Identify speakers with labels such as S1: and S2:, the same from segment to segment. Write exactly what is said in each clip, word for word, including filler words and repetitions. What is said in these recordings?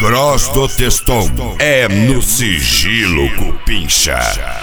S1: Cross do Teston é no Sigilo Cupincha.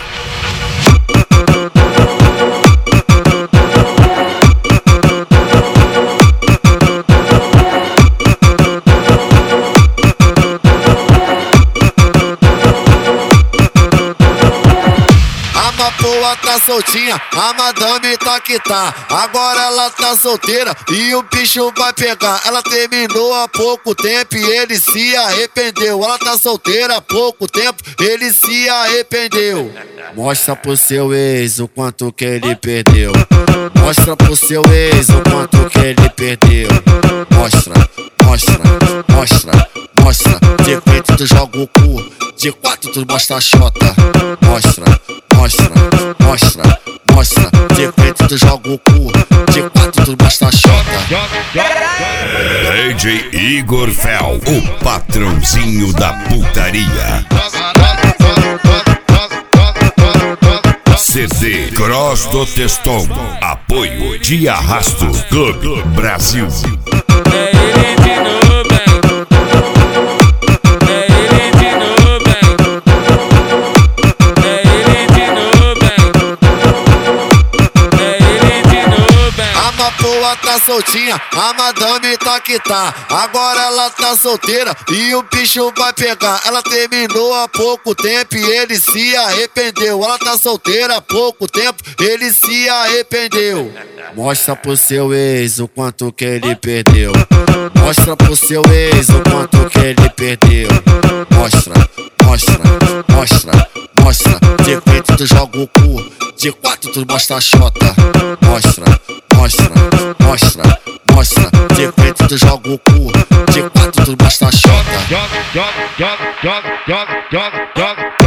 S2: Boa tá soltinha, a madame tá que tá. Agora ela tá solteira e o bicho vai pegar. Ela terminou há pouco tempo e ele se arrependeu. Ela tá solteira há pouco tempo, ele se arrependeu. Mostra pro seu ex o quanto que ele perdeu. Mostra pro seu ex o quanto que ele perdeu. Mostra, mostra, mostra, mostra. De frente tu joga o cu, de quatro tu mostra a chota. Mostra, mostra, mostra, mostra. De frente tu joga o cu, de quatro tu mostra a chota.
S1: D J Igor Fel, o patrãozinho da putaria. C D Cross do Teston, apoio de Arrasto Clube Brasil.
S3: É ele de novo, bem. É ele de novo, bem. É ele de novo, bem. É ele de novo, bem.
S2: A mapoa tá soltinha, a madame tá que tá. Agora ela tá solteira e o bicho vai pegar. Ela terminou há pouco tempo e ele se arrependeu. Ela tá solteira há pouco tempo, ele se arrependeu. Mostra pro seu ex o quanto que ele perdeu. Mostra pro seu ex o quanto que ele perdeu. Mostra, mostra, mostra, mostra. De frente tu joga o cu, de quatro tu mostra a chota. Mostra, mostra, mostra, mostra. De frente tu joga o cu, de quatro tu mostra a chota.